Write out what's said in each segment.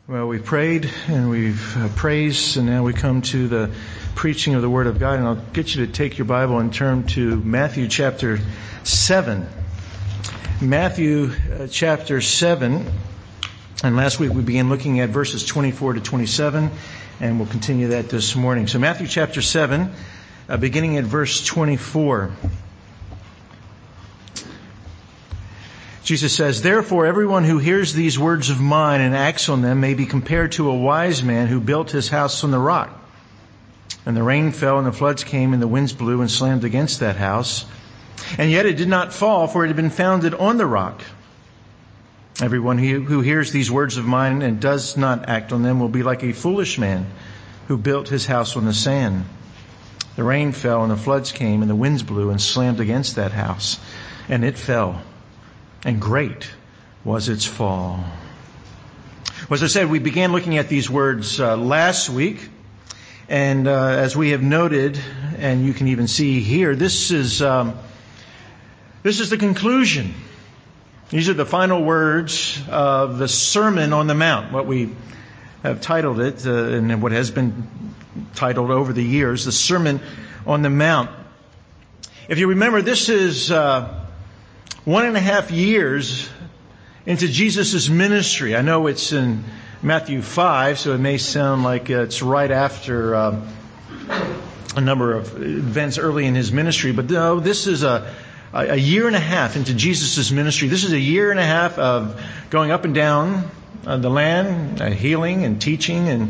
Well, we've prayed and we've praised, and now we come to the preaching of the Word of God. And I'll get you to take your Bible and turn to Matthew chapter 7. Matthew chapter 7. And last week we began looking at verses 24 to 27, and we'll continue that this morning. So Matthew chapter 7, beginning at verse 24. Jesus says, "Therefore everyone who hears these words of mine and acts on them may be compared to a wise man who built his house on the rock. And the rain fell and the floods came and the winds blew and slammed against that house. And yet it did not fall, for it had been founded on the rock. Everyone who hears these words of mine and does not act on them will be like a foolish man who built his house on the sand. The rain fell and the floods came and the winds blew and slammed against that house, and it fell. And great was its fall." Well, as I said, we began looking at these words last week. And as we have noted, and you can even see here, this is the conclusion. These are the final words of the Sermon on the Mount, what we have titled it, and what has been titled over the years, the Sermon on the Mount. If you remember, this is 1.5 years into Jesus' ministry. I know it's in Matthew 5, so it may sound like it's right after a number of events early in his ministry. But no, this is a 1.5 into Jesus' ministry. This is a 1.5 of going up and down the land, healing and teaching, and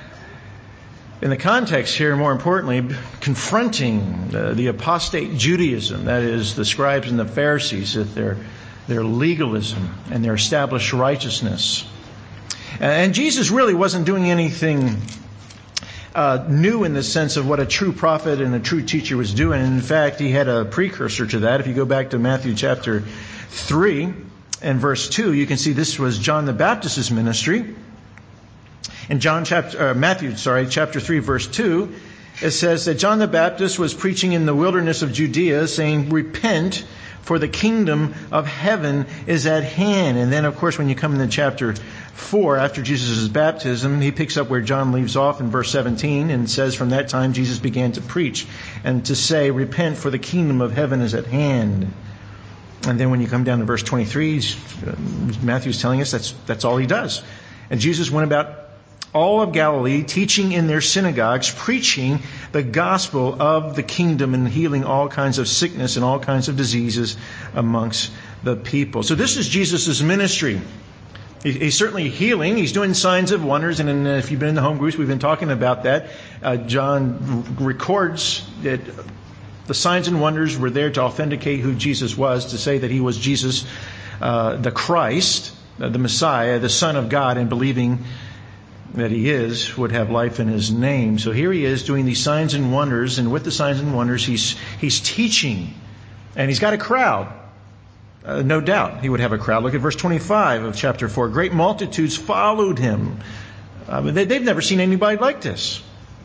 in the context here, more importantly, confronting the apostate Judaism, that is, the scribes and the Pharisees, with their legalism and their established righteousness. And Jesus really wasn't doing anything new in the sense of what a true prophet and a true teacher was doing. And in fact, he had a precursor to that. If you go back to Matthew chapter 3 and verse 2, you can see this was John the Baptist's ministry. In Matthew chapter 3, verse 2, it says that John the Baptist was preaching in the wilderness of Judea, saying, "Repent, for the kingdom of heaven is at hand." And then, of course, when you come into chapter 4, after Jesus' baptism, he picks up where John leaves off in verse 17 and says, "From that time Jesus began to preach and to say, 'Repent, for the kingdom of heaven is at hand.'" And then when you come down to verse 23, Matthew's telling us that's all he does. "And Jesus went about all of Galilee, teaching in their synagogues, preaching the gospel of the kingdom and healing all kinds of sickness and all kinds of diseases amongst the people." So this is Jesus' ministry. He's certainly healing. He's doing signs of wonders. And if you've been in the home groups, we've been talking about that. John records that the signs and wonders were there to authenticate who Jesus was, to say that he was Jesus, the Christ, the Messiah, the Son of God, and believing that he would have life in his name. So here he is doing these signs and wonders, and with the signs and wonders, he's teaching, and he's got a crowd. No doubt he would have a crowd. Look at verse 25 of chapter 4. "Great multitudes followed him." They've never seen anybody like this.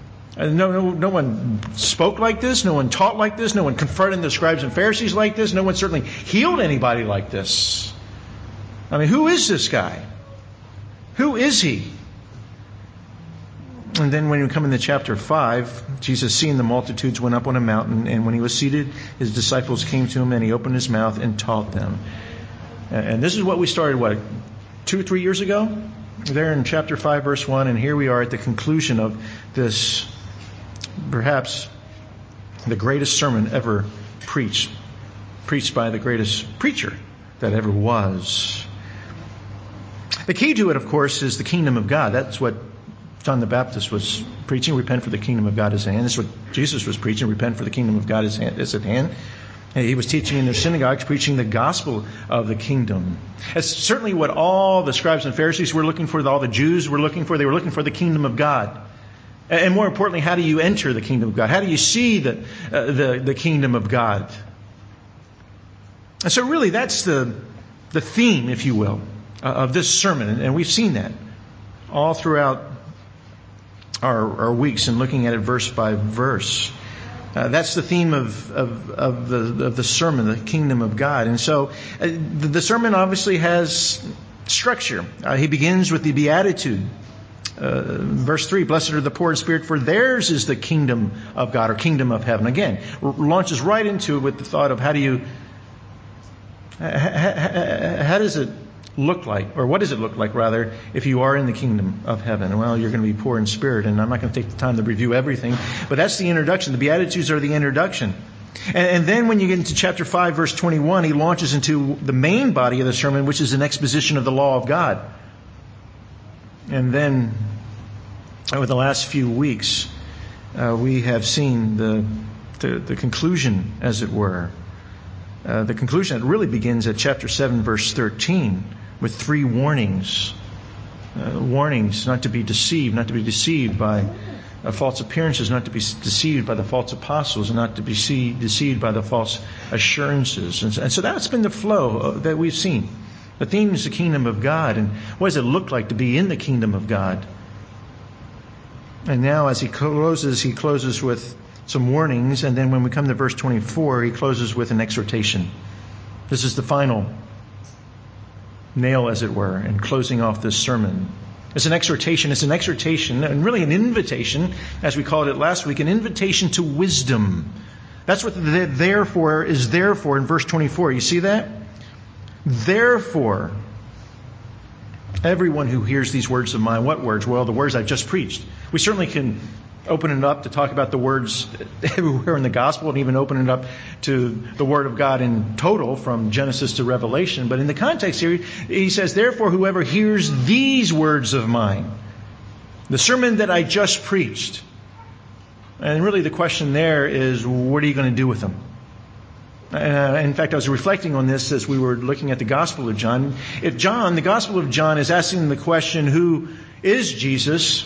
No one spoke like this. No one taught like this. No one confronted the scribes and Pharisees like this. No one certainly healed anybody like this. I mean, who is this guy? Who is he? And then when you come into chapter 5, Jesus, seeing the multitudes, went up on a mountain, and when he was seated, his disciples came to him, and he opened his mouth and taught them. And this is what we started, 2 or 3 years ago? There in chapter 5, verse 1, and here we are at the conclusion of this, perhaps the greatest sermon ever preached by the greatest preacher that ever was. The key to it, of course, is the kingdom of God. That's what John the Baptist was preaching, "Repent, for the kingdom of God is at hand." That's what Jesus was preaching, "Repent, for the kingdom of God is at hand." And he was teaching in their synagogues, preaching the gospel of the kingdom. That's certainly what all the scribes and Pharisees were looking for, all the Jews were looking for. They were looking for the kingdom of God. And more importantly, how do you enter the kingdom of God? How do you see the kingdom of God? And so really that's the theme, if you will, of this sermon. And we've seen that all throughout our weeks and looking at it verse by verse. That's the theme of the sermon, the kingdom of God. And so the sermon obviously has structure. He begins with the Beatitude. Verse 3, blessed are the poor in spirit, for theirs is the kingdom of God, or kingdom of heaven. Again, launches right into it with the thought of how does it look like, or what does it look like, rather, if you are in the kingdom of heaven? Well, you're going to be poor in spirit, and I'm not going to take the time to review everything, but that's the introduction. The Beatitudes are the introduction. And then when you get into chapter 5, verse 21, he launches into the main body of the sermon, which is an exposition of the law of God. And then, over the last few weeks, we have seen the conclusion, as it were. The conclusion that really begins at chapter 7, verse 13, with 3 warnings. Warnings not to be deceived by false appearances, not to be deceived by the false apostles, and not to be deceived by the false assurances. And so that's been the flow that we've seen. The theme is the kingdom of God, and what does it look like to be in the kingdom of God? And now as he closes with some warnings, and then when we come to verse 24, he closes with an exhortation. This is the final nail, as it were, in closing off this sermon. It's an exhortation, and really an invitation, as we called it last week, an invitation to wisdom. That's what the therefore is there for in verse 24. You see that? Therefore, everyone who hears these words of mine, what words? Well, the words I've just preached. We certainly can open it up to talk about the words everywhere in the gospel, and even open it up to the Word of God in total from Genesis to Revelation. But in the context here, he says, therefore, whoever hears these words of mine, the sermon that I just preached. And really the question there is, what are you going to do with them? In fact, I was reflecting on this as we were looking at the Gospel of John. If the Gospel of John is asking the question, who is Jesus?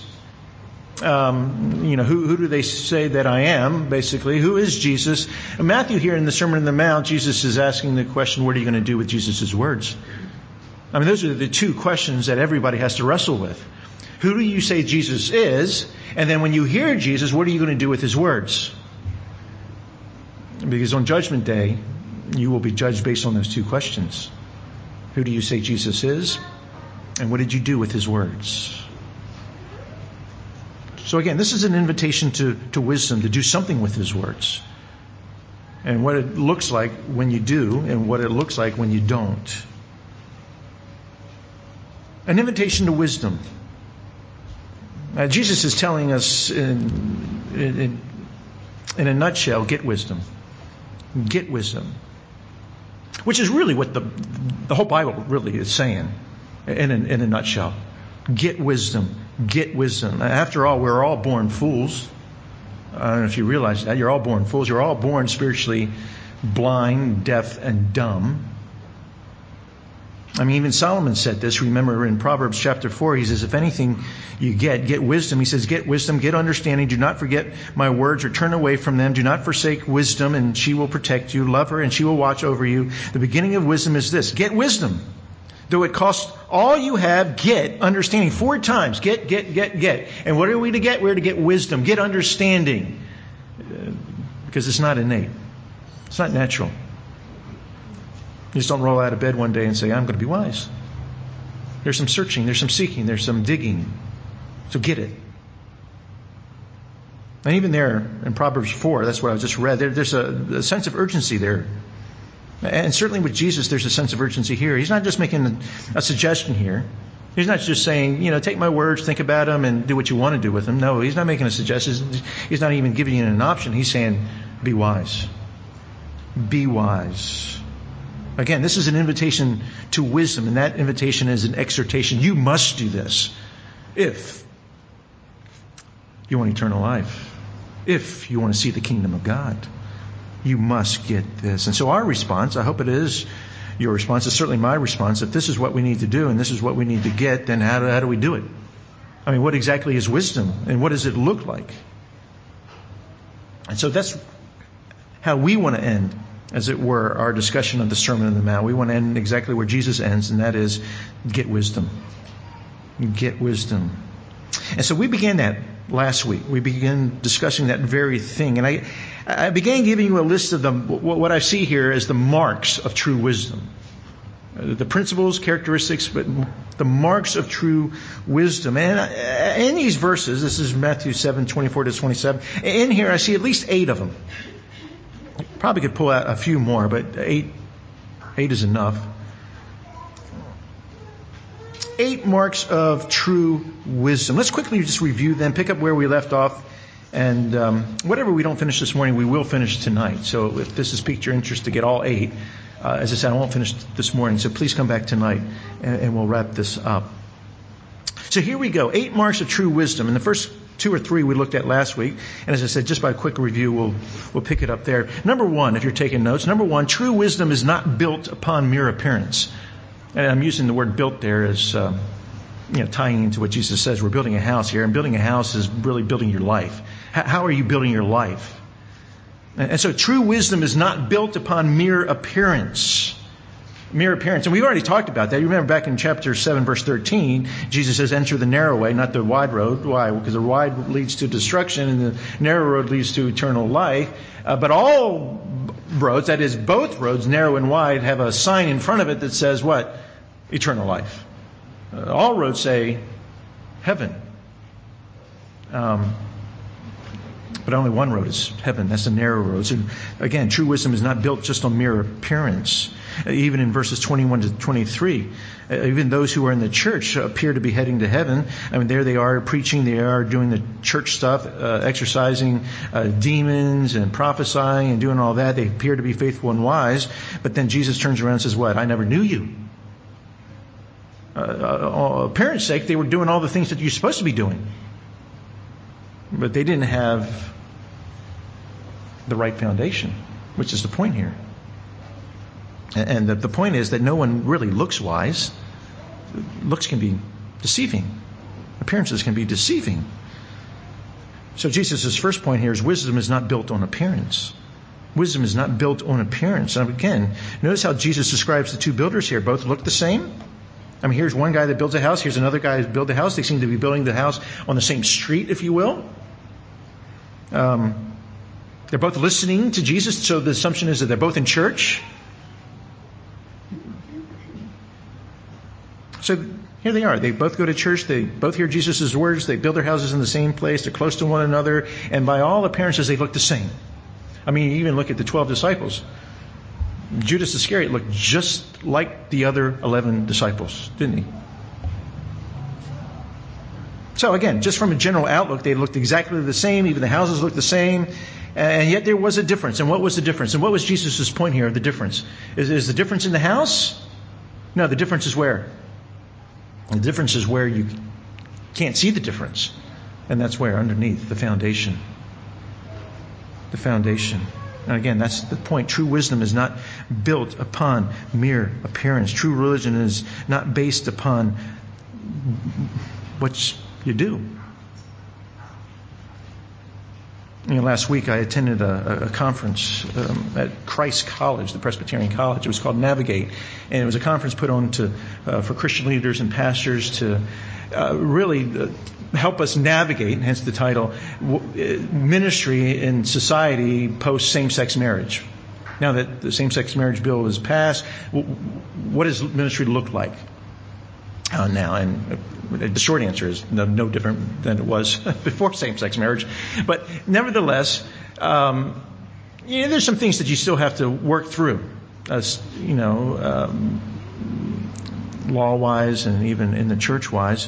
Who do they say that I am, basically? Who is Jesus? And Matthew here in the Sermon on the Mount, Jesus is asking the question, what are you going to do with Jesus' words? I mean, those are the 2 questions that everybody has to wrestle with. Who do you say Jesus is? And then when you hear Jesus, what are you going to do with His words? Because on Judgment Day, you will be judged based on those 2 questions. Who do you say Jesus is? And what did you do with His words? So again, this is an invitation to wisdom, to do something with His words. And what it looks like when you do, and what it looks like when you don't. An invitation to wisdom. Jesus is telling us in a nutshell, get wisdom. Get wisdom. Which is really what the whole Bible really is saying in a nutshell. Get wisdom. Get wisdom. After all, we're all born fools. I don't know if you realize that. You're all born fools. You're all born spiritually blind, deaf, and dumb. I mean, even Solomon said this. Remember in Proverbs chapter 4, he says, if anything you get wisdom. He says, get wisdom, get understanding. Do not forget my words or turn away from them. Do not forsake wisdom, and she will protect you. Love her, and she will watch over you. The beginning of wisdom is this. Get wisdom. Though it costs all you have, get understanding. 4 times. Get. And what are we to get? We're to get wisdom. Get understanding. Because it's not innate. It's not natural. You just don't roll out of bed one day and say, I'm going to be wise. There's some searching, there's some seeking, there's some digging. So get it. And even there in Proverbs 4, that's what I just read, there's a sense of urgency there. And certainly with Jesus, there's a sense of urgency here. He's not just making a suggestion here. He's not just saying, take my words, think about them, and do what you want to do with them. No, he's not making a suggestion. He's not even giving you an option. He's saying, be wise. Be wise. Again, this is an invitation to wisdom, and that invitation is an exhortation. You must do this if you want eternal life, if you want to see the kingdom of God. You must get this. And so our response, I hope it is your response, it's certainly my response, if this is what we need to do and this is what we need to get, then how do we do it? I mean, what exactly is wisdom, and what does it look like? And so that's how we want to end, as it were, our discussion of the Sermon on the Mount. We want to end exactly where Jesus ends, and that is, get wisdom. Get wisdom. And so we began that last week. We began discussing that very thing. And I began giving you a list of what I see here as the marks of true wisdom. The principles, characteristics, but the marks of true wisdom. And in these verses, this is Matthew 7:24-27, in here I see at least 8 of them. Probably could pull out a few more, but 8 is enough. 8 marks of true wisdom. Let's quickly just review them, pick up where we left off, and whatever we don't finish this morning, we will finish tonight. So if this has piqued your interest to get all 8, as I said, I won't finish this morning, so please come back tonight and we'll wrap this up. So here we go, 8 marks of true wisdom. And the first 2 or 3 we looked at last week. And as I said, just by a quick review, we'll pick it up there. Number 1, if you're taking notes, number 1, true wisdom is not built upon mere appearance. And I'm using the word built there as tying into what Jesus says. We're building a house here, and building a house is really building your life. How are you building your life? And so true wisdom is not built upon mere appearance. Mere appearance. And we've already talked about that. You remember back in chapter 7, verse 13, Jesus says, enter the narrow way, not the wide road. Why? Because the wide leads to destruction and the narrow road leads to eternal life. But all roads, that is both roads, narrow and wide, have a sign in front of it that says what? Eternal life. All roads say heaven. But only one road is heaven. That's the narrow road. So again, true wisdom is not built just on mere appearance. Even in verses 21-23, even those who are in the church appear to be heading to heaven. I mean, there they are preaching. They are doing the church stuff, exorcising demons and prophesying and doing all that. They appear to be faithful and wise. But then Jesus turns around and says, what? I never knew you. Appearance sake, they were doing all the things that you're supposed to be doing. But they didn't have the right foundation, which is the point here. And the point is that no one really looks wise. Looks can be deceiving. Appearances can be deceiving. So Jesus' first point here is wisdom is not built on appearance. Wisdom is not built on appearance. And again, notice how Jesus describes the 2 builders here. Both look the same. I mean, here's one guy that builds a house. Here's another guy that builds a house. They seem to be building the house on the same street, if you will. They're both listening to Jesus, so the assumption is that they're both in church. So here they are. They both go to church. They both hear Jesus' words. They build their houses in the same place. They're close to one another. And by all appearances, they look the same. I mean, you even look at the 12 disciples. Judas Iscariot looked just like the other 11 disciples, didn't he? So again, just from a general outlook, they looked exactly the same. Even the houses looked the same. And yet there was a difference. And what was the difference? And what was Jesus' point here of the difference? Is the difference in the house? No, the difference is where? The difference is where you can't see the difference. And that's where? Underneath, the foundation. The foundation. And again, that's the point. True wisdom is not built upon mere appearance. True religion is not based upon what you do. Last week I attended a conference at Christ College, the Presbyterian College. It was called Navigate, and it was a conference put on for Christian leaders and pastors to really help us navigate, hence the title, ministry in society post same-sex marriage. Now that the same-sex marriage bill is passed, what does ministry look like now? And the short answer is no different than it was before same-sex marriage. But nevertheless, there's some things that you still have to work through, law-wise and even in the church-wise.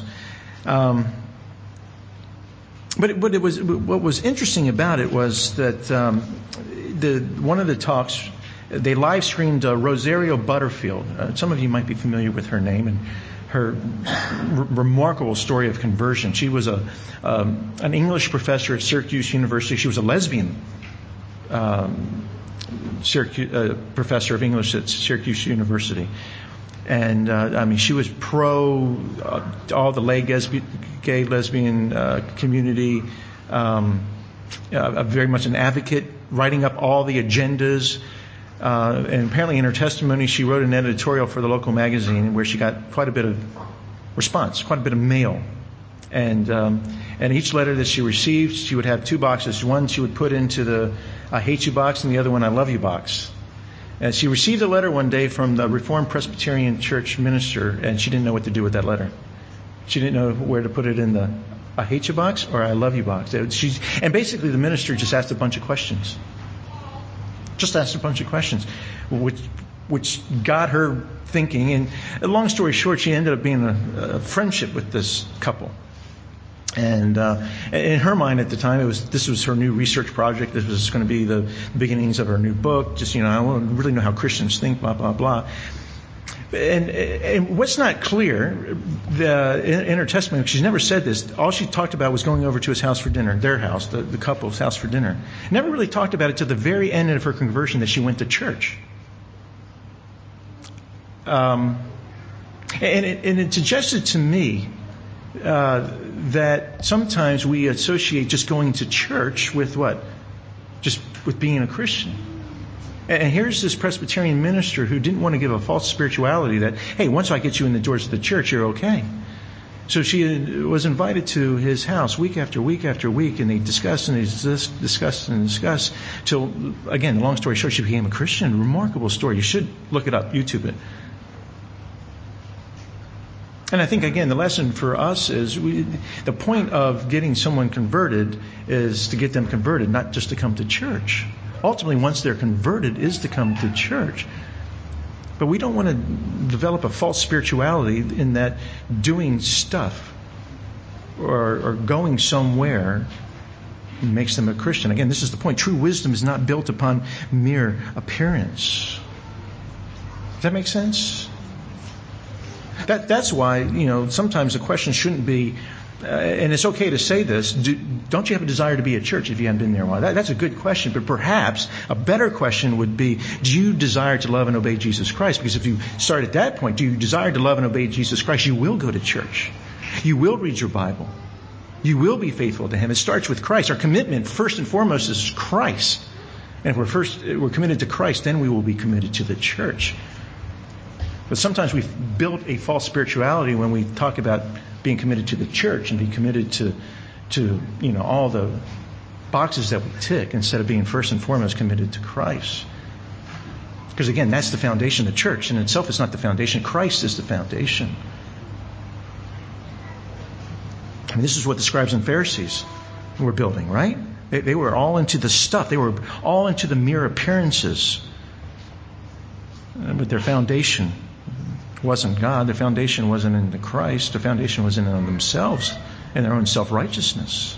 But what was interesting about it was that one of the talks, they live streamed Rosario Butterfield. Some of you might be familiar with her name and her remarkable story of conversion. She was an English professor at Syracuse University. She was a lesbian professor of English at Syracuse University. And she was pro all the gay lesbian community, very much an advocate, writing up all the agendas. And apparently in her testimony, she wrote an editorial for the local magazine where she got quite a bit of response, quite a bit of mail. And each letter that she received, she would have 2 boxes. One she would put into the I hate you box and the other one I love you box. And she received a letter one day from the Reformed Presbyterian Church minister, and she didn't know what to do with that letter. She didn't know where to put it in the I hate you box or I love you box. And basically the minister just asked a bunch of questions. Just asked a bunch of questions, which got her thinking. And long story short, she ended up being a friendship with this couple. And in her mind at the time, this was her new research project. This was going to be the beginnings of her new book. Just, I want to really know how Christians think, blah, blah, blah. And what's not clear in her testimony, she's never said this. All she talked about was going over to his house for dinner, their house, the couple's house for dinner. Never really talked about it to the very end of her conversion that she went to church. And it suggested to me that sometimes we associate just going to church with what? Just with being a Christian. And here's this Presbyterian minister who didn't want to give a false spirituality that, hey, once I get you in the doors of the church, you're okay. So she was invited to his house week after week after week, and they discussed and they discussed till, again, long story short, she became a Christian. Remarkable story. You should look it up, YouTube it. And I think, again, the lesson for us is the point of getting someone converted is to get them converted, not just to come to church. Ultimately, once they're converted, is to come to church. But we don't want to develop a false spirituality in that doing stuff or going somewhere makes them a Christian. Again, this is the point. True wisdom is not built upon mere appearance. Does that make sense? That's why, sometimes the question shouldn't be, and it's okay to say this, don't you have a desire to be at church if you haven't been there a while? That's a good question, but perhaps a better question would be, do you desire to love and obey Jesus Christ? Because if you start at that point, do you desire to love and obey Jesus Christ? You will go to church. You will read your Bible. You will be faithful to Him. It starts with Christ. Our commitment, first and foremost, is Christ. And if we're committed to Christ, then we will be committed to the church. But sometimes we've built a false spirituality when we talk about being committed to the church and being committed to all the boxes that we tick instead of being first and foremost committed to Christ. Because again, that's the foundation. The church in itself is not the foundation. Christ is the foundation. I mean, this is what the scribes and Pharisees were building, right? They were all into the stuff. They were all into the mere appearances. But their foundation wasn't God. Their foundation wasn't in the Christ. Their foundation was in themselves and their own self-righteousness.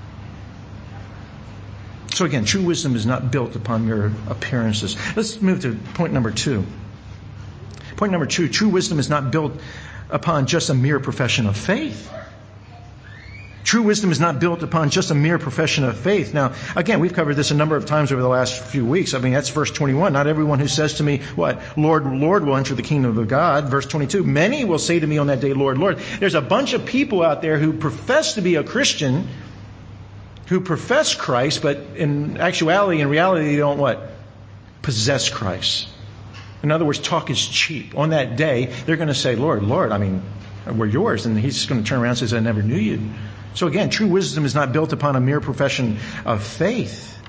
So again, true wisdom is not built upon mere appearances. Let's move to point number 2. Point number 2, true wisdom is not built upon just a mere profession of faith. True wisdom is not built upon just a mere profession of faith. Now, again, we've covered this a number of times over the last few weeks. I mean, that's verse 21. Not everyone who says to me, what? Lord, Lord, will enter the kingdom of God. Verse 22. Many will say to me on that day, Lord, Lord. There's a bunch of people out there who profess to be a Christian, who profess Christ, but in actuality, in reality, they don't what? Possess Christ. In other words, talk is cheap. On that day, they're going to say, Lord, Lord, I mean, we're yours. And He's going to turn around and say, I never knew you. So again, true wisdom is not built upon a mere profession of faith.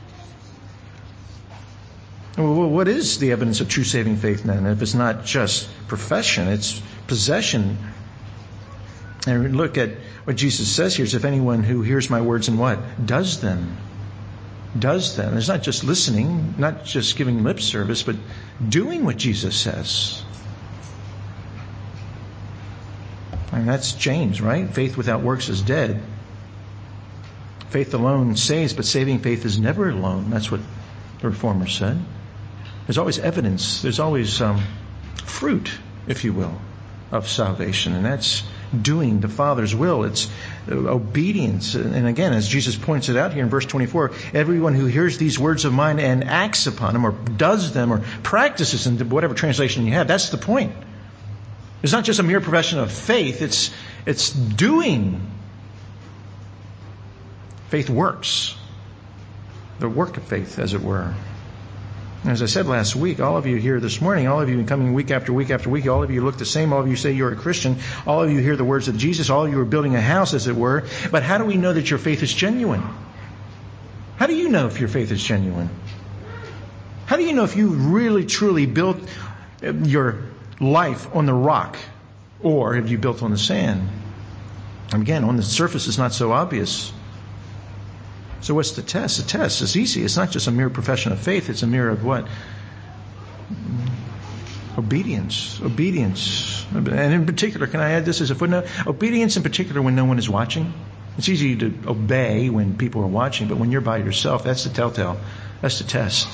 Well, what is the evidence of true saving faith then? If it's not just profession, it's possession. And look at what Jesus says here. If anyone who hears my words and what? Does them. Does them. It's not just listening, not just giving lip service, but doing what Jesus says. And that's James, right? Faith without works is dead. Faith alone saves, but saving faith is never alone. That's what the Reformer said. There's always evidence. There's always fruit, if you will, of salvation. And that's doing the Father's will. It's obedience. And again, as Jesus points it out here in verse 24, everyone who hears these words of mine and acts upon them or does them or practices them, whatever translation you have, that's the point. It's not just a mere profession of faith. It's doing. Faith works. The work of faith, as it were. And as I said last week, all of you here this morning, all of you coming week after week after week, all of you look the same, all of you say you're a Christian, all of you hear the words of Jesus, all of you are building a house, as it were. But how do we know that your faith is genuine? How do you know if your faith is genuine? How do you know if you really, truly built your life on the rock, or have you built on the sand? And again, on the surface, it's not so obvious. So what's the test? The test is easy. It's not just a mere profession of faith. It's a mere of what? Obedience. Obedience. And in particular, can I add this as a footnote? Obedience in particular when no one is watching. It's easy to obey when people are watching, but when you're by yourself, that's the telltale. That's the test.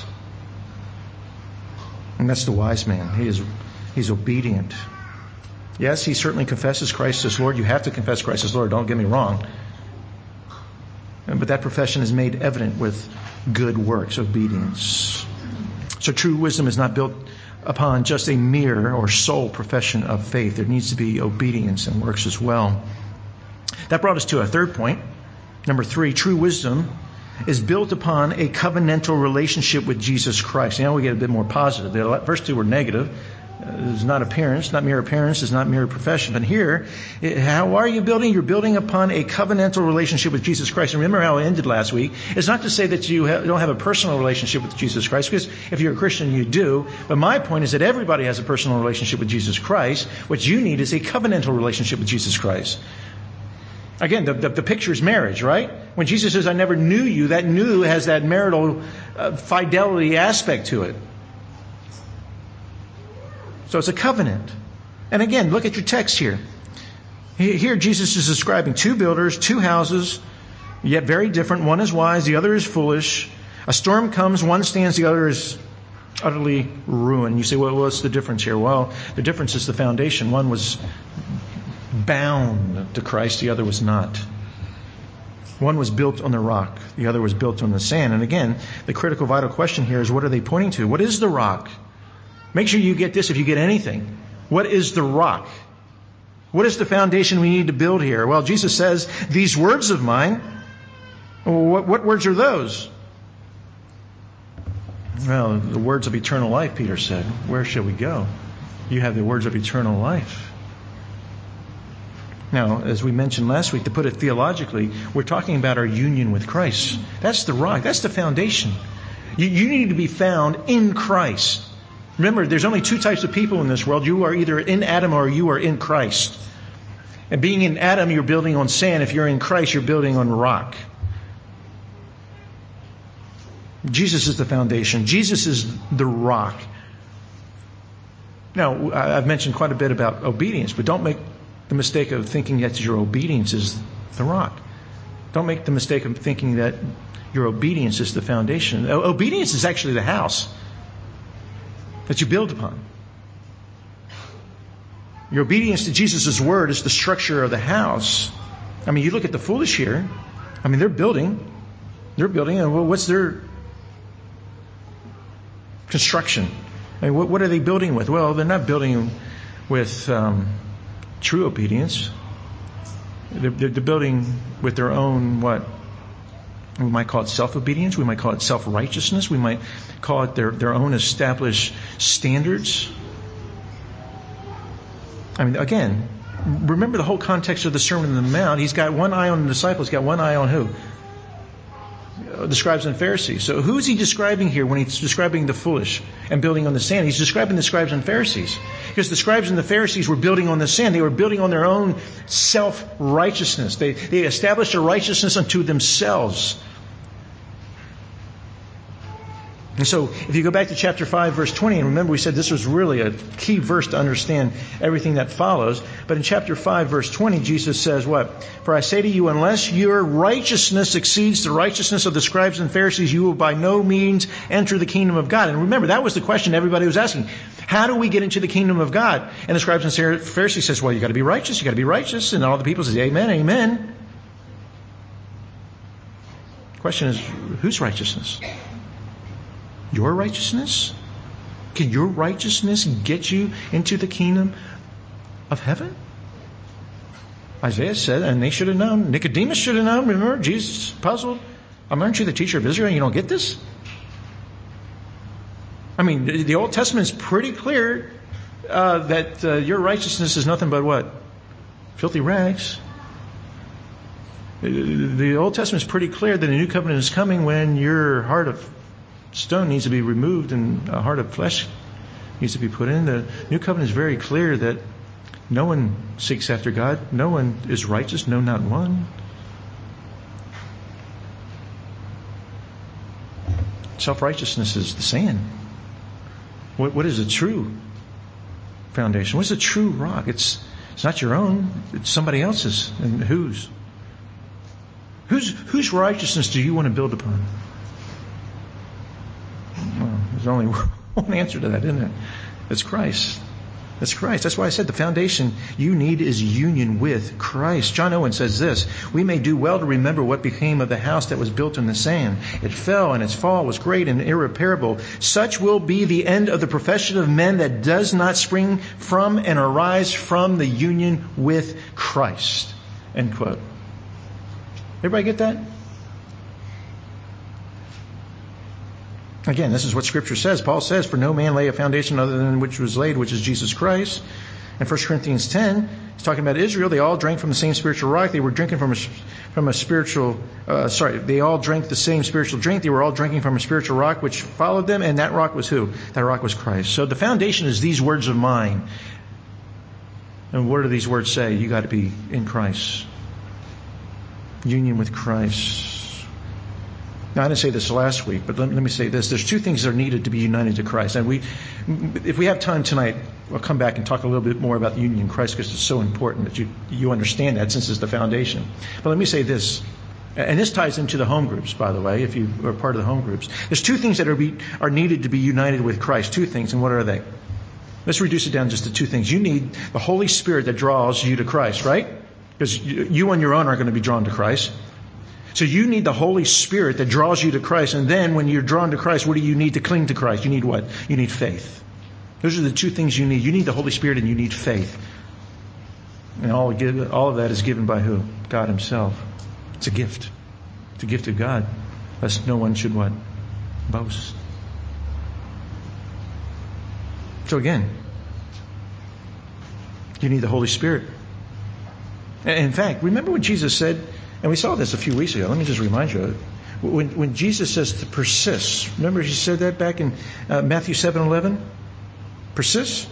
And that's the wise man. He's obedient. Yes, he certainly confesses Christ as Lord. You have to confess Christ as Lord. Don't get me wrong. But that profession is made evident with good works, obedience. So true wisdom is not built upon just a mere or sole profession of faith. There needs to be obedience and works as well. That brought us to our third point. Number 3, true wisdom is built upon a covenantal relationship with Jesus Christ. Now we get a bit more positive. The first 2 were negative. It's not appearance, not mere appearance, it's not mere profession. But here, how are you building? You're building upon a covenantal relationship with Jesus Christ. And remember how it ended last week. It's not to say that you don't have a personal relationship with Jesus Christ, because if you're a Christian, you do. But my point is that everybody has a personal relationship with Jesus Christ. What you need is a covenantal relationship with Jesus Christ. Again, the picture is marriage, right? When Jesus says, I never knew you, that knew has that marital fidelity aspect to it. So it's a covenant. And again, look at your text here. Here Jesus is describing 2 builders, 2 houses, yet very different. One is wise, the other is foolish. A storm comes, one stands, the other is utterly ruined. You say, well, what's the difference here? Well, the difference is the foundation. One was bound to Christ, the other was not. One was built on the rock, the other was built on the sand. And again, the critical, vital question here is, what are they pointing to? What is the rock? Make sure you get this if you get anything. What is the rock? What is the foundation we need to build here? Well, Jesus says, these words of mine. What words are those? Well, the words of eternal life, Peter said. Where shall we go? You have the words of eternal life. Now, as we mentioned last week, to put it theologically, we're talking about our union with Christ. That's the rock. That's the foundation. You need to be found in Christ. Remember, there's only 2 types of people in this world. You are either in Adam or you are in Christ. And being in Adam, you're building on sand. If you're in Christ, you're building on rock. Jesus is the foundation. Jesus is the rock. Now, I've mentioned quite a bit about obedience, but don't make the mistake of thinking that your obedience is the rock. Don't make the mistake of thinking that your obedience is the foundation. Obedience is actually the house that you build upon. Your obedience to Jesus' word is the structure of the house. I mean, you look at the foolish here. I mean, they're building. And what's their construction? I mean, what are they building with? Well, they're not building with true obedience. They're building with their own what? We might call it self-obedience. We might call it self-righteousness. We might call it their own established standards. I mean, again, remember the whole context of the Sermon on the Mount. He's got one eye on the disciples. He's got one eye on who? The scribes and Pharisees. So who is he describing here when he's describing the foolish and building on the sand? He's describing the scribes and Pharisees. Because the scribes and the Pharisees were building on the sand. They were building on their own self-righteousness. They established a righteousness unto themselves. And so if you go back to chapter 5, verse 20, and remember we said this was really a key verse to understand everything that follows. But in chapter 5, verse 20, Jesus says what? For I say to you, unless your righteousness exceeds the righteousness of the scribes and Pharisees, you will by no means enter the kingdom of God. And remember, that was the question everybody was asking. How do we get into the kingdom of God? And the scribes and Pharisees says, well, you got to be righteous. You got to be righteous. And all the people say, amen, amen. The question is, whose righteousness? Your righteousness? Can your righteousness get you into the kingdom of heaven? Isaiah said, and they should have known. Nicodemus should have known. Remember, Jesus puzzled. Aren't you the teacher of Israel and you don't get this? I mean, the Old Testament is pretty clear that your righteousness is nothing but what? Filthy rags. The Old Testament is pretty clear that a new covenant is coming when your heart of stone needs to be removed and a heart of flesh needs to be put in. The New Covenant is very clear that no one seeks after God. No one is righteous. No, not one. Self-righteousness is the sand. What is a true foundation? What's a true rock? It's not your own. It's somebody else's. And whose? Whose righteousness do you want to build upon? Well, there's only one answer to that, isn't there? It's Christ. That's Christ. That's why I said the foundation you need is union with Christ. John Owen says this: we may do well to remember what became of the house that was built in the sand. It fell, and its fall was great and irreparable. Such will be the end of the profession of men that does not spring from and arise from the union with Christ. End quote. Everybody get that? Again, this is what Scripture says. Paul says, for no man lay a foundation other than which was laid, which is Jesus Christ. In 1 Corinthians 10, he's talking about Israel. They all drank from the same spiritual rock. They were drinking from a spiritual, they all drank the same spiritual drink. They were all drinking from a spiritual rock which followed them. And that rock was who? That rock was Christ. So the foundation is these words of mine. And what do these words say? You got to be in Christ. Union with Christ. Now, I didn't say this last week, but let me say this. There's two things that are needed to be united to Christ. And if we have time tonight, we'll come back and talk a little bit more about the union in Christ because it's so important that you understand that since it's the foundation. But let me say this. And this ties into the home groups, by the way, if you are part of the home groups. There's two things that are needed to be united with Christ. Two things, and what are they? Let's reduce it down just to two things. You need the Holy Spirit that draws you to Christ, right? Because you on your own aren't going to be drawn to Christ. So you need the Holy Spirit that draws you to Christ. And then when you're drawn to Christ, what do you need to cling to Christ? You need what? You need faith. Those are the two things you need. You need the Holy Spirit and you need faith. And all of that is given by who? God Himself. It's a gift. It's a gift of God. Lest no one should what? Boast. So again, you need the Holy Spirit. In fact, remember what Jesus said? And we saw this a few weeks ago. Let me just remind you. When Jesus says to persist, remember He said that back in Matthew 7:11? Persist?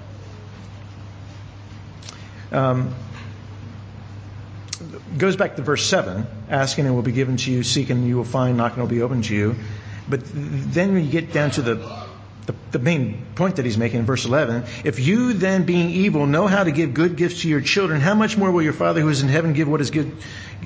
Goes back to verse 7. Asking and it will be given to you. Seeking and you will find. Knocking will be opened to you. But then when you get down to the main point that He's making in verse 11, if you then being evil know how to give good gifts to your children, how much more will your Father who is in heaven give what is good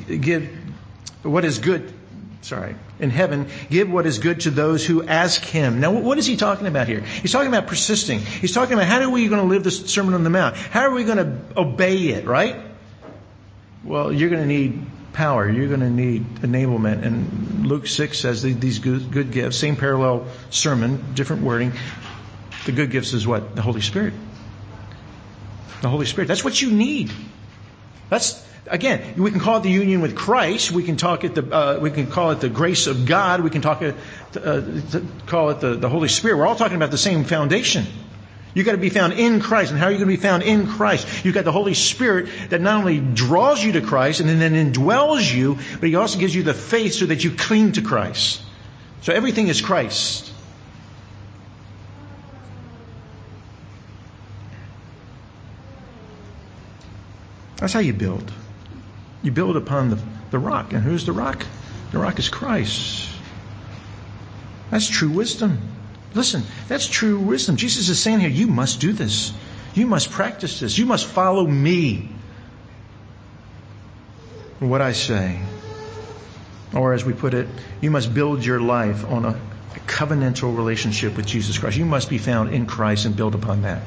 in heaven, give what is good to those who ask Him. Now, what is He talking about here? He's talking about persisting. He's talking about how are we going to live this Sermon on the Mount? How are we going to obey it, right? Well, you're going to need power. You're going to need enablement. And Luke 6 says these good gifts, same parallel sermon, different wording. The good gifts is what? The Holy Spirit. The Holy Spirit. That's what you need. Again, we can call it the union with Christ. We can call it the grace of God. We can call it the Holy Spirit. We're all talking about the same foundation. You've got to be found in Christ. And how are you going to be found in Christ? You've got the Holy Spirit that not only draws you to Christ and then indwells you, but He also gives you the faith so that you cling to Christ. So everything is Christ. That's how you build. You build upon the rock. And who's the rock? The rock is Christ. That's true wisdom. Listen, that's true wisdom. Jesus is saying here, you must do this. You must practice this. You must follow me. What I say. Or as we put it, you must build your life on a covenantal relationship with Jesus Christ. You must be found in Christ and build upon that.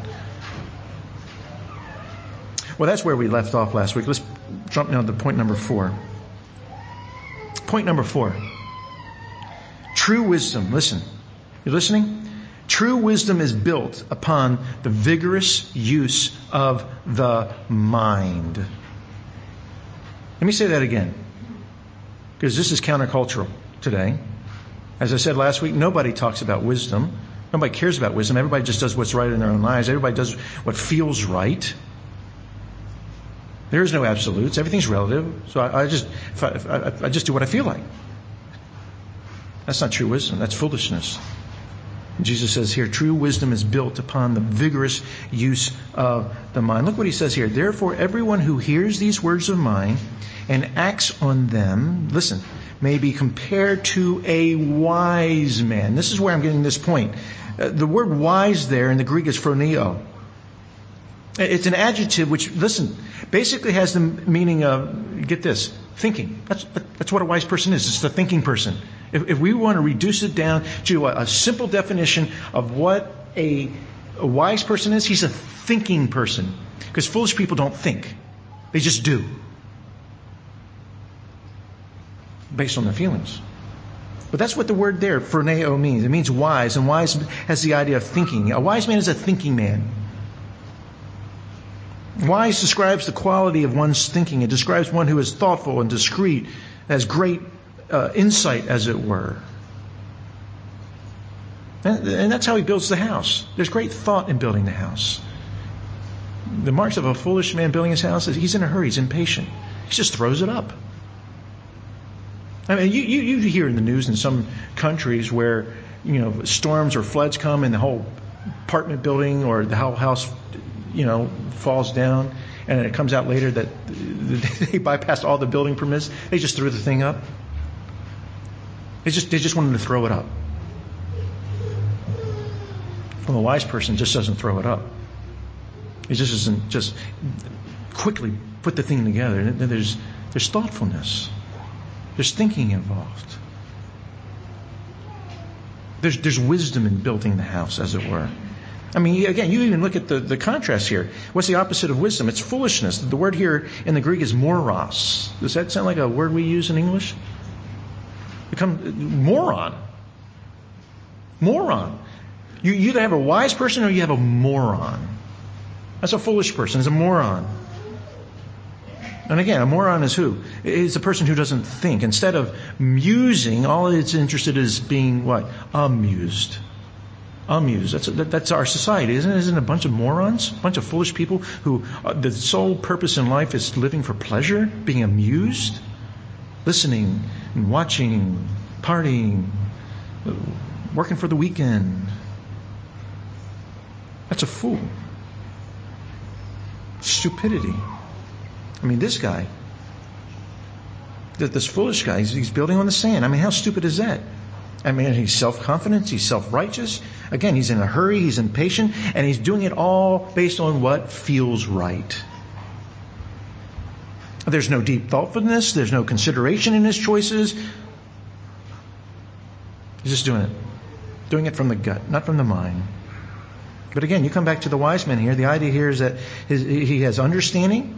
Well, that's where we left off last week. Let's jump now to point number 4. Point number 4. True wisdom. Listen. You listening? True wisdom is built upon the vigorous use of the mind. Let me say that again. Because this is countercultural today. As I said last week, nobody talks about wisdom. Nobody cares about wisdom. Everybody just does what's right in their own lives. Everybody does what feels right. There is no absolutes. Everything's relative. So I just do what I feel like. That's not true wisdom. That's foolishness. Jesus says here, true wisdom is built upon the vigorous use of the mind. Look what he says here. Therefore, everyone who hears these words of mine and acts on them, listen, may be compared to a wise man. This is where I'm getting this point. The word wise there in the Greek is phroneo. It's an adjective which, listen, basically has the meaning of, get this, thinking. That's what a wise person is. It's a thinking person. If we want to reduce it down to a simple definition of what a wise person is, he's a thinking person. Because foolish people don't think. They just do. Based on their feelings. But that's what the word there, phroneo, means. It means wise, and wise has the idea of thinking. A wise man is a thinking man. Wise describes the quality of one's thinking. It describes one who is thoughtful and discreet, has great insight, as it were. And that's how he builds the house. There's great thought in building the house. The marks of a foolish man building his house is he's in a hurry, he's impatient. He just throws it up. I mean, you hear in the news in some countries where, storms or floods come and the whole apartment building or the whole house, falls down, and it comes out later that they bypassed all the building permits. They just threw the thing up. They just wanted to throw it up. Well, a wise person just doesn't throw it up. He just doesn't just quickly put the thing together. There's thoughtfulness. There's thinking involved. There's wisdom in building the house, as it were. I mean, again, you even look at the contrast here. What's the opposite of wisdom? It's foolishness. The word here in the Greek is moros. Does that sound like a word we use in English? Moron. Moron. You either have a wise person or you have a moron. That's a foolish person. It's a moron. And again, a moron is who? It's a person who doesn't think. Instead of musing, all it's interested in is being what? Amused. Amused. That's our society, isn't it? Isn't it a bunch of morons? A bunch of foolish people who the sole purpose in life is living for pleasure, being amused, listening and watching, partying, working for the weekend. That's a fool. Stupidity. I mean, this guy, this foolish guy, he's building on the sand. I mean, how stupid is that? I mean, he's self-confident, he's self-righteous. Again, he's in a hurry, he's impatient, and he's doing it all based on what feels right. There's no deep thoughtfulness, there's no consideration in his choices. He's just doing it from the gut, not from the mind. But again, you come back to the wise man here. The idea here is that he has understanding.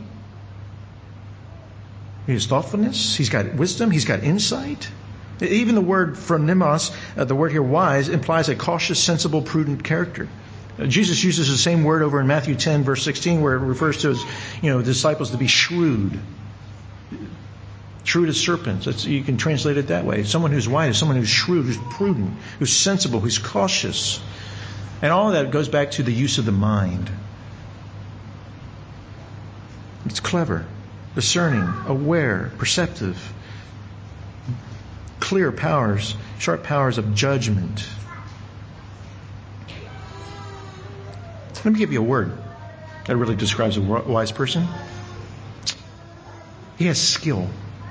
He has thoughtfulness. He's got wisdom. He's got insight. Even the word phronimos, the word here wise, implies a cautious, sensible, prudent character. Jesus uses the same word over in Matthew 10, verse 16, where it refers to his disciples to be shrewd. Shrewd as serpents. You can translate it that way. Someone who's wise is someone who's shrewd, who's prudent, who's sensible, who's cautious. And all of that goes back to the use of the mind. It's clever, discerning, aware, perceptive, clear powers, sharp powers of judgment. Let me give you a word that really describes a wise person. He has skill.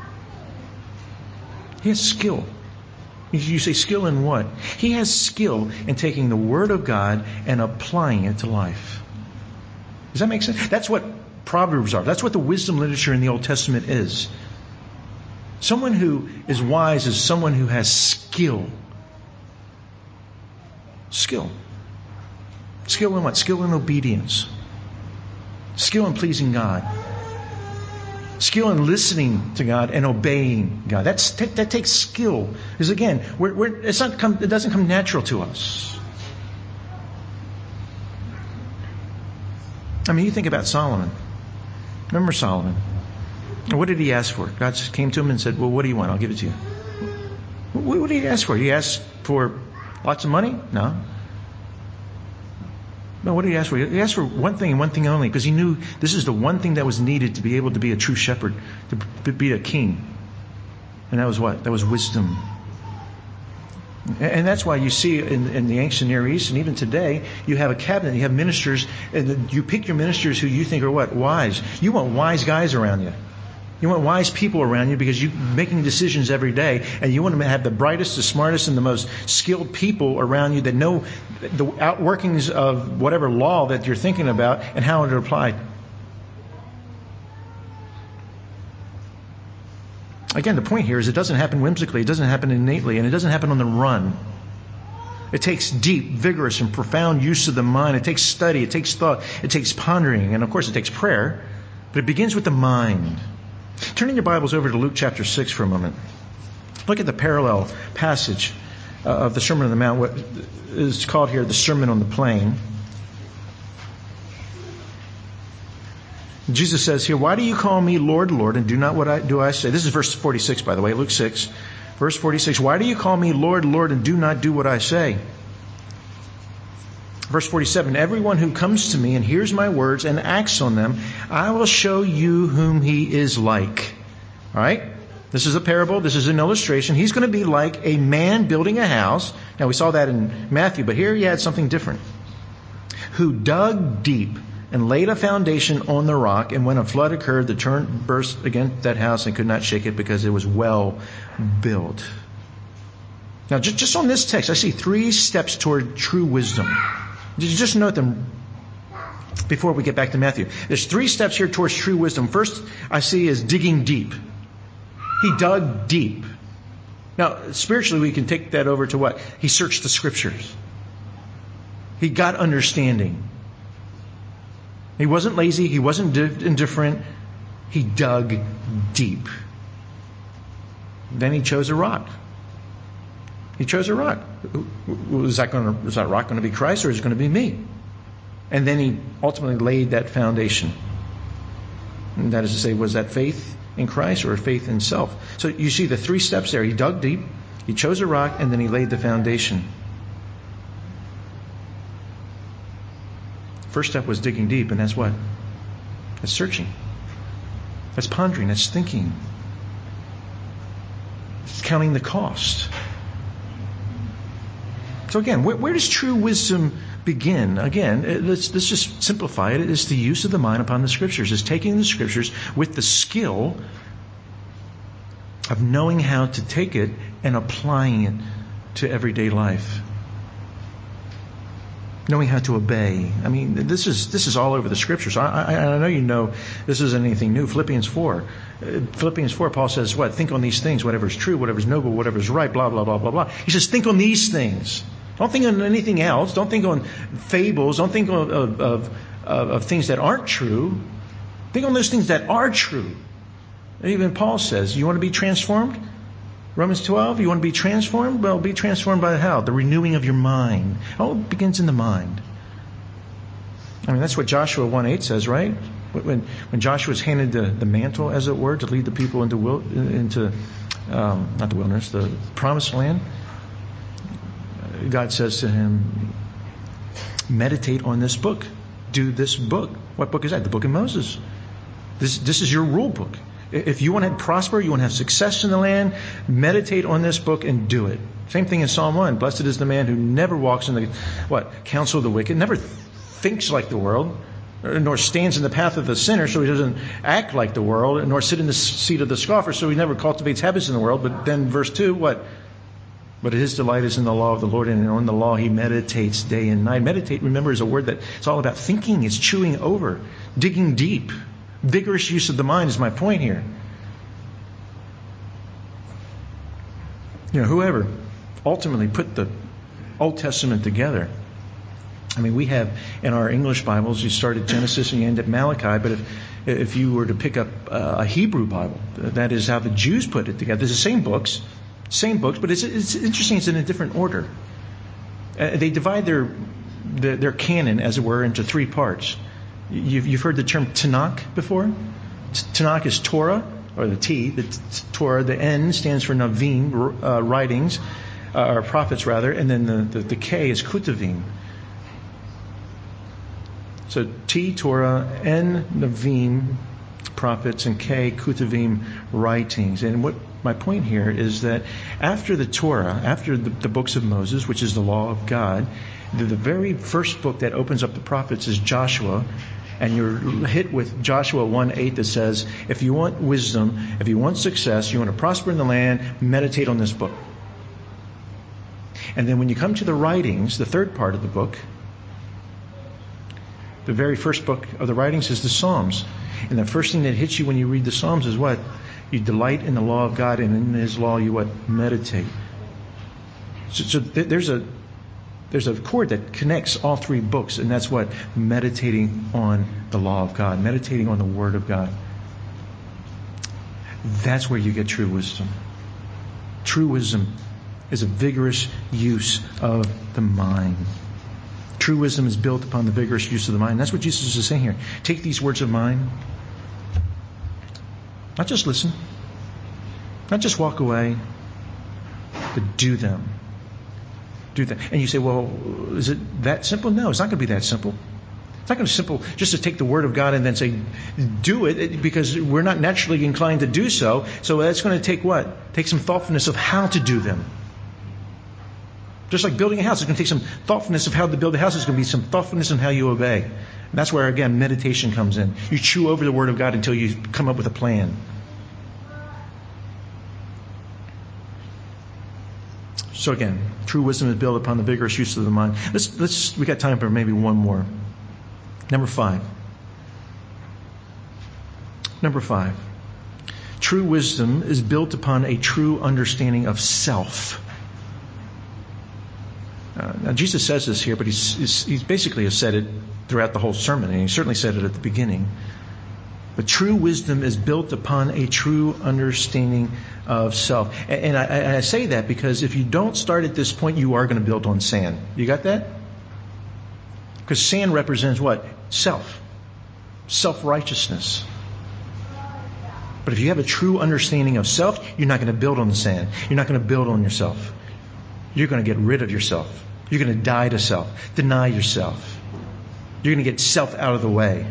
He has skill. You say skill in what? He has skill in taking the Word of God and applying it to life. Does that make sense? That's what Proverbs are. That's what the wisdom literature in the Old Testament is. Someone who is wise is someone who has skill. Skill. Skill in what? Skill in obedience. Skill in pleasing God. Skill in listening to God and obeying God. That takes skill. Because again, it doesn't come natural to us. I mean, you think about Solomon. Remember Solomon? What did he ask for? God came to him and said, well, what do you want? I'll give it to you. What did he ask for? He asked for lots of money? No. No, what did he ask for? He asked for one thing and one thing only, because he knew this is the one thing that was needed to be able to be a true shepherd, to be a king. And that was what? That was wisdom. And that's why you see in the ancient Near East, and even today, you have a cabinet, you have ministers, and you pick your ministers who you think are what? Wise. You want wise guys around you. You want wise people around you because you're making decisions every day, and you want to have the brightest, the smartest, and the most skilled people around you that know the outworkings of whatever law that you're thinking about and how it applies. Again, the point here is it doesn't happen whimsically, it doesn't happen innately, and it doesn't happen on the run. It takes deep, vigorous, and profound use of the mind. It takes study, it takes thought, it takes pondering, and of course it takes prayer, but it begins with the mind. Turning your Bibles over to Luke chapter 6 for a moment. Look at the parallel passage of the Sermon on the Mount, what is called here the Sermon on the Plain. Jesus says here, "Why do you call me Lord, Lord, and do not what I say?" This is verse 46, by the way, Luke 6, verse 46. "Why do you call me Lord, Lord, and do not do what I say?" Verse 47, "Everyone who comes to me and hears my words and acts on them, I will show you whom he is like." All right? This is a parable. This is an illustration. He's going to be like a man building a house. Now, we saw that in Matthew, but here he had something different. "Who dug deep and laid a foundation on the rock, and when a flood occurred, the torrent burst against that house and could not shake it because it was well built." Now, just on this text, I see 3 steps toward true wisdom. Just note them before we get back to Matthew. There's 3 steps here towards true wisdom. First, I see is digging deep. He dug deep. Now, spiritually, we can take that over to what? He searched the Scriptures. He got understanding. He wasn't lazy. He wasn't indifferent. He dug deep. Then he chose a rock. He chose a rock. Is that rock going to be Christ, or is it going to be me? And then he ultimately laid that foundation. And that is to say, was that faith in Christ or faith in self? So you see the 3 steps there. He dug deep, he chose a rock, and then he laid the foundation. First step was digging deep, and that's what? That's searching. That's pondering. That's thinking. It's counting the cost. So again, where does true wisdom begin? Again, let's just simplify it. It's the use of the mind upon the Scriptures. It's taking the Scriptures with the skill of knowing how to take it and applying it to everyday life. Knowing how to obey. I mean, this is all over the Scriptures. I know you know this isn't anything new. Philippians 4, Paul says what? Think on these things, whatever is true, whatever is noble, whatever is right, blah, blah, blah, blah, blah. He says, think on these things. Don't think on anything else. Don't think on fables. Don't think of things that aren't true. Think on those things that are true. And even Paul says, you want to be transformed? Romans 12, you want to be transformed? Well, be transformed by how? The renewing of your mind. It all begins in the mind. I mean, that's what Joshua 1:8 says, right? When Joshua was handed the mantle, as it were, to lead the people into not the wilderness, the promised land, God says to him, meditate on this book. Do this book. What book is that? The book of Moses. This is your rule book. If you want to prosper, you want to have success in the land, meditate on this book and do it. Same thing in Psalm 1. Blessed is the man who never walks in the counsel of the wicked, never thinks like the world, nor stands in the path of the sinner, so he doesn't act like the world, nor sit in the seat of the scoffer, so he never cultivates habits in the world. But then verse 2, what? But his delight is in the law of the Lord, and on the law he meditates day and night. Meditate, remember, is a word that it's all about thinking. It's chewing over, digging deep. Vigorous use of the mind is my point here. Whoever ultimately put the Old Testament together. I mean, we have in our English Bibles, you start at Genesis and you end at Malachi, but if you were to pick up a Hebrew Bible, that is how the Jews put it together. It's the same books, but it's interesting. It's in a different order. They divide their canon, as it were, into 3 parts. You've heard the term Tanakh before? Tanakh is Torah, or the T, the Torah. The N stands for Navim, writings, or prophets rather, and then the K is Ketuvim. So T, Torah, N, Navim, prophets, and K, Ketuvim, writings. And what My point here is that after the Torah, after the books of Moses, which is the law of God, the very first book that opens up the prophets is Joshua. And you're hit with Joshua 1:8 that says, if you want wisdom, if you want success, you want to prosper in the land, meditate on this book. And then when you come to the writings, the third part of the book, the very first book of the writings is the Psalms. And the first thing that hits you when you read the Psalms is what? You delight in the law of God, and in His law you what? Meditate. So there's a cord that connects all three books, and that's what? Meditating on the law of God, meditating on the Word of God. That's where you get true wisdom. True wisdom is a vigorous use of the mind. True wisdom is built upon the vigorous use of the mind. That's what Jesus is saying here. Take these words of mine. Not just listen. Not just walk away. But do them. Do that. And you say, well, is it that simple? No, it's not going to be that simple. It's not going to be simple just to take the Word of God and then say, do it, because we're not naturally inclined to do so. So that's going to take what? Take some thoughtfulness of how to do them. Just like building a house, it's going to take some thoughtfulness of how to build a house. It's going to be some thoughtfulness in how you obey. And that's where, again, meditation comes in. You chew over the Word of God until you come up with a plan. So again, true wisdom is built upon the vigorous use of the mind. We got time for maybe one more. Number 5. True wisdom is built upon a true understanding of self. Now Jesus says this here, but he's basically has said it throughout the whole sermon, and he certainly said it at the beginning. But true wisdom is built upon a true understanding of self. And I say that because if you don't start at this point, you are going to build on sand. You got that? Because sand represents what? Self. Self-righteousness. But if you have a true understanding of self, you're not going to build on the sand. You're not going to build on yourself. You're going to get rid of yourself. You're going to die to self. Deny yourself. You're going to get self out of the way.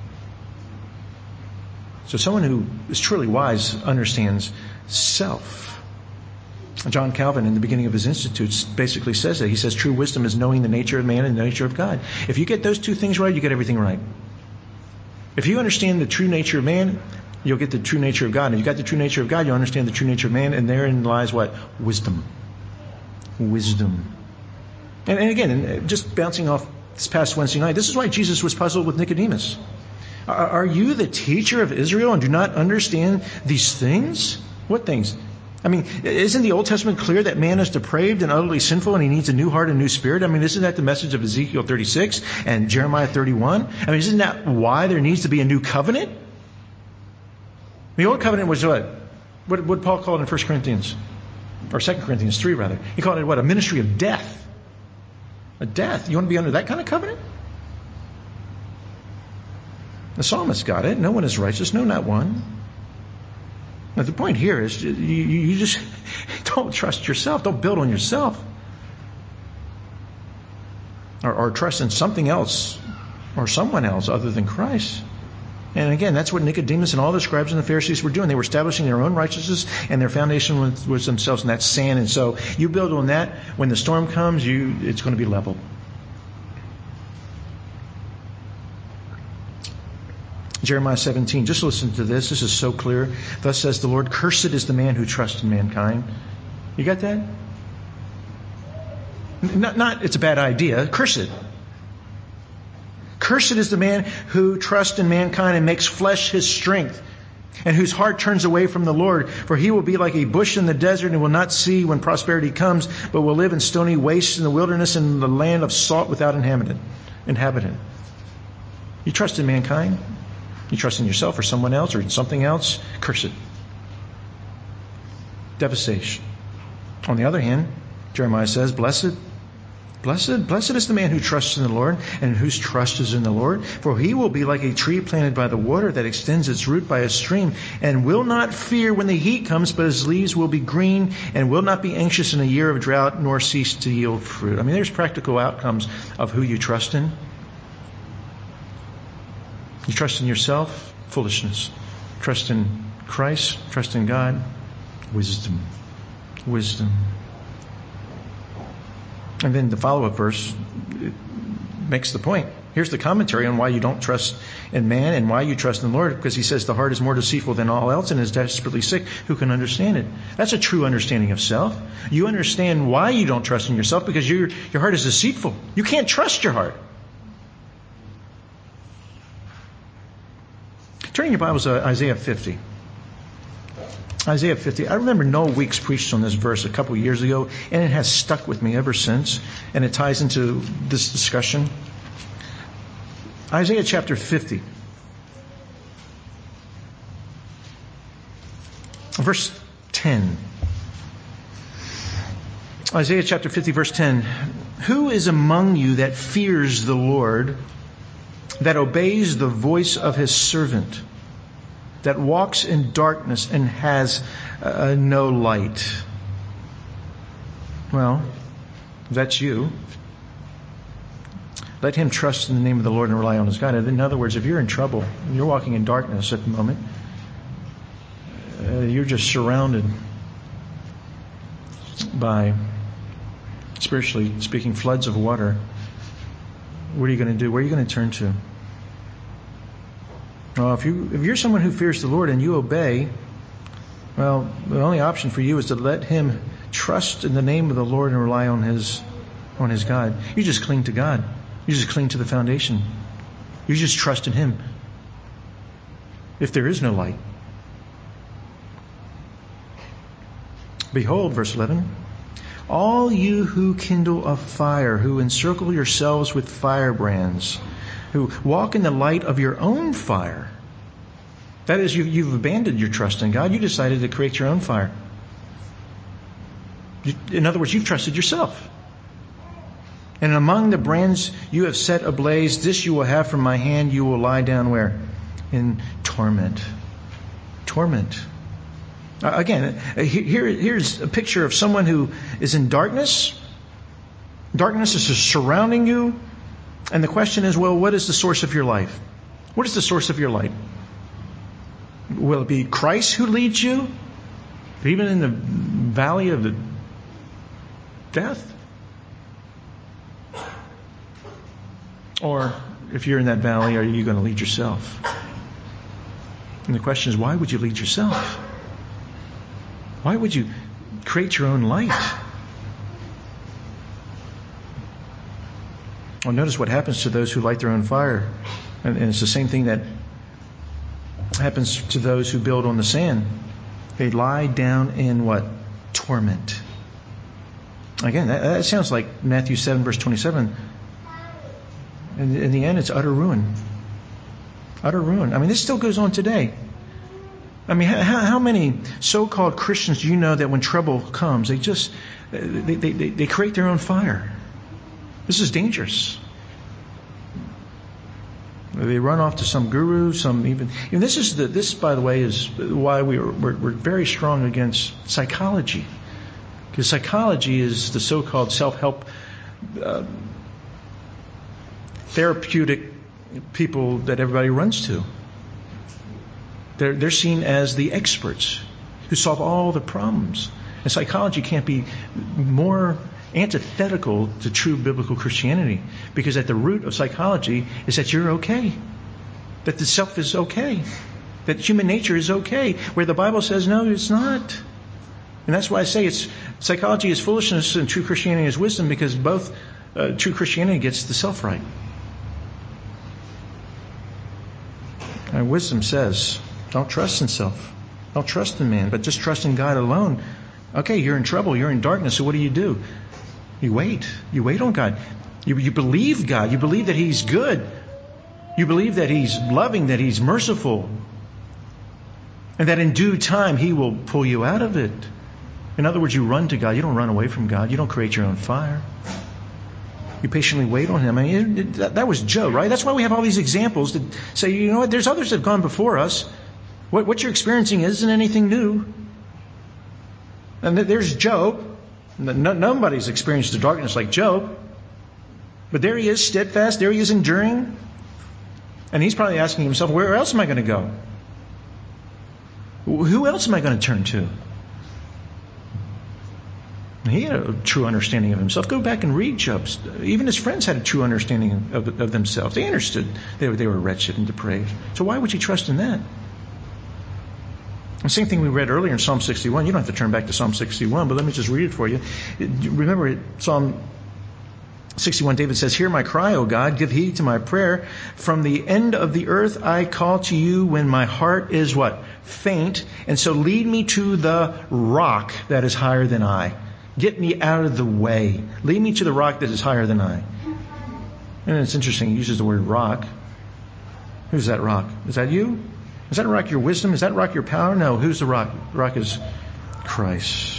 So someone who is truly wise understands self. John Calvin, in the beginning of his Institutes, basically says that. He says true wisdom is knowing the nature of man and the nature of God. If you get those two things right, you get everything right. If you understand the true nature of man, you'll get the true nature of God. And if you got the true nature of God, you'll understand the true nature of man, and therein lies what? Wisdom. Wisdom. And again, just bouncing off this past Wednesday night, this is why Jesus was puzzled with Nicodemus. Are you the teacher of Israel and do not understand these things? What things? I mean, isn't the Old Testament clear that man is depraved and utterly sinful and he needs a new heart and new spirit? I mean, isn't that the message of Ezekiel 36 and Jeremiah 31? I mean, isn't that why there needs to be a new covenant? The old covenant was what? What did Paul call it in 1 Corinthians? Or 2 Corinthians 3, rather. He called it what? A ministry of death. A death. You want to be under that kind of covenant? The psalmist got it. No one is righteous. No, not one. Now, the point here is you just don't trust yourself. Don't build on yourself. Or trust in something else or someone else other than Christ. And again, that's what Nicodemus and all the scribes and the Pharisees were doing. They were establishing their own righteousness, and their foundation was themselves, and that's sand. And so you build on that. When the storm comes, it's going to be leveled. Jeremiah 17. Just listen to this. This is so clear. Thus says the Lord, cursed is the man who trusts in mankind. You got that? Not it's a bad idea. Cursed. Cursed is the man who trusts in mankind and makes flesh his strength, and whose heart turns away from the Lord. For he will be like a bush in the desert and will not see when prosperity comes, but will live in stony wastes in the wilderness in the land of salt without inhabitant. You trust in mankind? You trust in yourself or someone else or in something else? Cursed. Devastation. On the other hand, Jeremiah says, Blessed is the man who trusts in the Lord and whose trust is in the Lord. For he will be like a tree planted by the water that extends its root by a stream and will not fear when the heat comes, but his leaves will be green and will not be anxious in a year of drought nor cease to yield fruit. I mean, there's practical outcomes of who you trust in. You trust in yourself? Foolishness. Trust in Christ? Trust in God? Wisdom. Wisdom. And then the follow-up verse makes the point. Here's the commentary on why you don't trust in man and why you trust in the Lord, because he says the heart is more deceitful than all else and is desperately sick. Who can understand it? That's a true understanding of self. You understand why you don't trust in yourself because your heart is deceitful. You can't trust your heart. Turning your Bibles to Isaiah 50. Isaiah 50. I remember Noel Weeks preached on this verse a couple of years ago, and it has stuck with me ever since, and it ties into this discussion. Isaiah chapter 50. Verse 10. Isaiah chapter 50, verse 10. Who is among you that fears the Lord, that obeys the voice of his servant, that walks in darkness and has no light? Well, that's you. Let him trust in the name of the Lord and rely on his God. In other words, if you're in trouble, you're walking in darkness at the moment, you're just surrounded by, spiritually speaking, floods of water. What are you going to do? Where are you going to turn to? Well, if you're someone who fears the Lord and you obey, well, the only option for you is to let him trust in the name of the Lord and rely on his God. You just cling to God. You just cling to the foundation. You just trust in him. If there is no light. Behold, verse 11, all you who kindle a fire, who encircle yourselves with firebrands, who walk in the light of your own fire. That is, you've abandoned your trust in God. You decided to create your own fire. In other words, you've trusted yourself. And among the brands you have set ablaze, this you will have from my hand. You will lie down where? In torment. Torment. Again, here's a picture of someone who is in darkness. Darkness is surrounding you. And the question is, well, what is the source of your life? What is the source of your light? Will it be Christ who leads you? Even in the valley of the death? Or if you're in that valley, are you going to lead yourself? And the question is, why would you lead yourself? Why would you create your own light? Well, notice what happens to those who light their own fire. And it's the same thing that happens to those who build on the sand. They lie down in what? Torment. Again, that sounds like Matthew 7, verse 27. And in the end, it's utter ruin. Utter ruin. I mean, this still goes on today. I mean, how many so-called Christians do you know that when trouble comes, they create their own fire? This is dangerous. They run off to some guru, some even. And this, by the way, is why we're very strong against psychology, because psychology is the so-called self-help, therapeutic people that everybody runs to. They're seen as the experts who solve all the problems. And psychology can't be more antithetical to true biblical Christianity, because at the root of psychology is that you're okay, that the self is okay, that human nature is okay, where the Bible says no, it's not. And that's why I say psychology is foolishness and true Christianity is wisdom, because both true Christianity gets the self right. And wisdom says, don't trust in self, don't trust in man, but just trust in God alone. Okay, you're in trouble, you're in darkness, so what do? You wait. You wait on God. You believe God. You believe that He's good. You believe that He's loving, that He's merciful, and that in due time He will pull you out of it. In other words, you run to God. You don't run away from God. You don't create your own fire. You patiently wait on Him. I mean, that was Job, right? That's why we have all these examples to say, you know what, there's others that have gone before us. What you're experiencing isn't anything new. And there's Job. Nobody's experienced the darkness like Job. But there he is, steadfast. There he is, enduring. And he's probably asking himself, where else am I going to go? Who else am I going to turn to? He had a true understanding of himself. Go back and read Job. Even his friends had a true understanding of themselves. They understood they were wretched and depraved. So why would you trust in that? The same thing we read earlier in Psalm 61. You don't have to turn back to Psalm 61, but let me just read it for you. Remember, Psalm 61, David says, "Hear my cry, O God, give heed to my prayer. From the end of the earth I call to you when my heart is" what? "Faint. And so lead me to the rock that is higher than I." Get me out of the way. Lead me to the rock that is higher than I. And it's interesting, he uses the word rock. Who's that rock? Is that you? Is that rock your wisdom? Is that rock your power? No, who's the rock? The rock is Christ.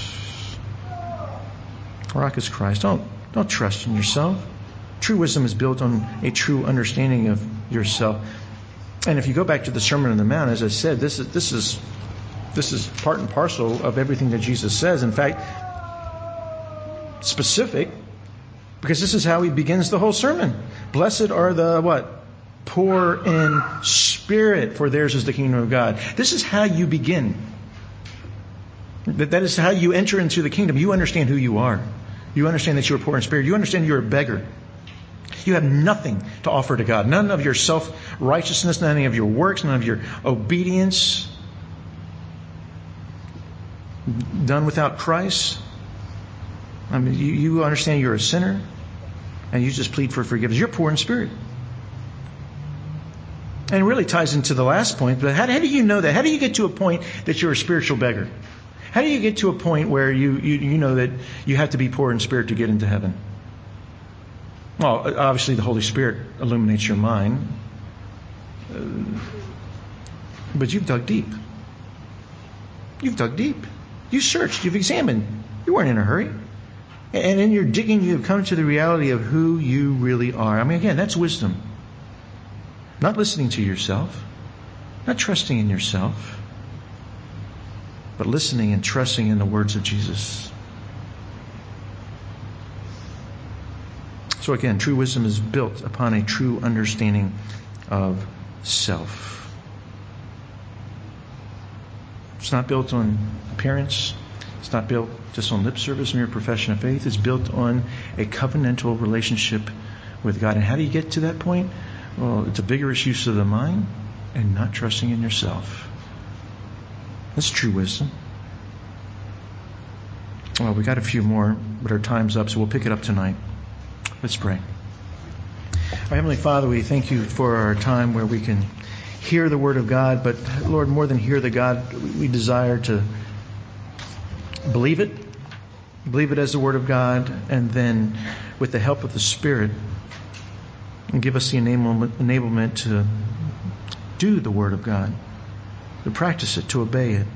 The rock is Christ. Don't trust in yourself. True wisdom is built on a true understanding of yourself. And if you go back to the Sermon on the Mount, as I said, this is part and parcel of everything that Jesus says. In fact, specific, because this is how he begins the whole sermon. Blessed are the what? Poor in spirit, for theirs is the kingdom of God. This is how you begin. That is how you enter into the kingdom. You understand who you are. You understand that you are poor in spirit. You understand you're a beggar. You have nothing to offer to God. None of your self-righteousness, none of your works, none of your obedience. Done without Christ. I mean, you understand you're a sinner, and you just plead for forgiveness. You're poor in spirit. And it really ties into the last point, but how do you know that? How do you get to a point that you're a spiritual beggar? How do you get to a point where you know that you have to be poor in spirit to get into heaven? Well, obviously the Holy Spirit illuminates your mind. But you've dug deep. You've dug deep. You searched. You've examined. You weren't in a hurry. And in your digging, you've come to the reality of who you really are. I mean, again, that's wisdom. Not listening to yourself. Not trusting in yourself. But listening and trusting in the words of Jesus. So again, true wisdom is built upon a true understanding of self. It's not built on appearance. It's not built just on lip service, mere profession of faith. It's built on a covenantal relationship with God. And how do you get to that point? Well, it's a vigorous use of the mind and not trusting in yourself. That's true wisdom. Well, we got a few more, but our time's up, so we'll pick it up tonight. Let's pray. Our Heavenly Father, we thank you for our time where we can hear the Word of God, but Lord, more than hear the God, we desire to believe it as the Word of God, and then with the help of the Spirit, give us the enablement to do the Word of God, to practice it, to obey it.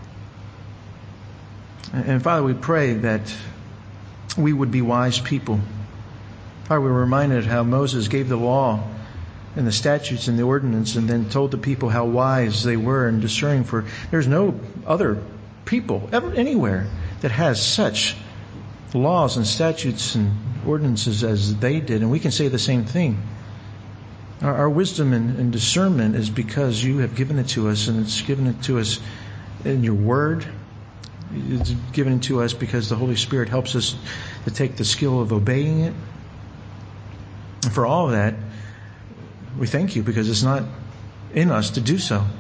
And Father, we pray that we would be wise people. Father, we're reminded how Moses gave the law and the statutes and the ordinance and then told the people how wise they were in discerning, for there's no other people ever anywhere that has such laws and statutes and ordinances as they did. And we can say the same thing. Our wisdom and discernment is because you have given it to us, and it's given it to us in your word. It's given it to us because the Holy Spirit helps us to take the skill of obeying it. And for all of that, we thank you because it's not in us to do so.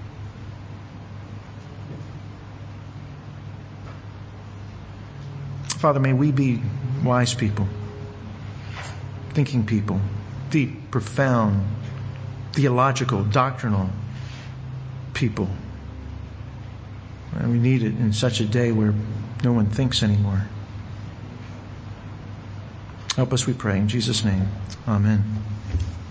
Father, may we be wise people, thinking people, deep, profound, theological, doctrinal people. And we need it in such a day where no one thinks anymore. Help us, we pray. In Jesus' name, amen.